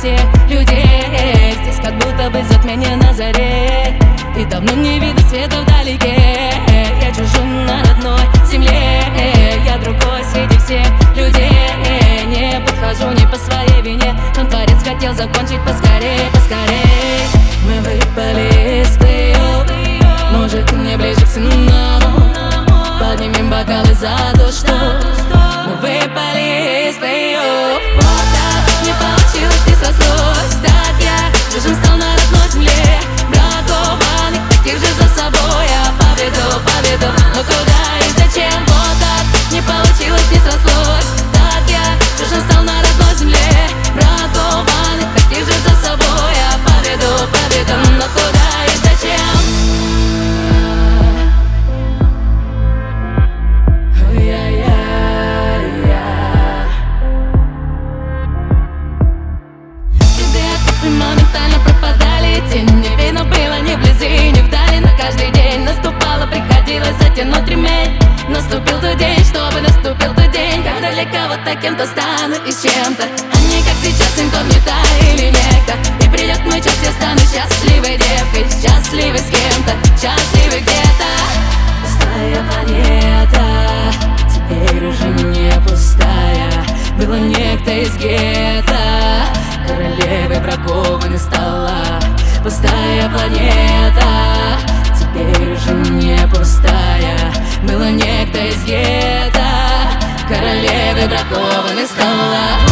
всех людей. Здесь как будто бы затмение на заре, и давно не видно света вдалеке. Я чужой на родной земле, я другой среди всех людей. Не подхожу не по своей вине, но Творец хотел закончить поскорее, поскорее. Мы выпали из плей-офф, может мне ближе к финалу. Поднимем бокалы за то, что мы выпали из плей-офф. Вот так не получилось, не срослось. Так я чужим стал на родной земле, бракованных таких же за собой я поведу, но куда и зачем? Вот так не получилось, не срослось. Так я чужим стал на родной земле, бракованных таких же за собой я поведу, но куда и зачем? Моментально пропадали тени, не видно было ни вблизи, ни вдали. На каждый день наступало, приходилось затянуть ремень. Наступил тот день, чтобы наступил тот день, когда для кого-то кем-то стану и с чем-то, а не как сейчас инкогнито или некто. И придет мой час, я стану счастливой девкой, счастливой с кем-то, счастливой где-то. Пустая планета, теперь уже не пустая. Было некто из гетто, королевой бракованной стала. Пустая планета, теперь уже не пустая. Было некто из гетто, королевой бракованной стала.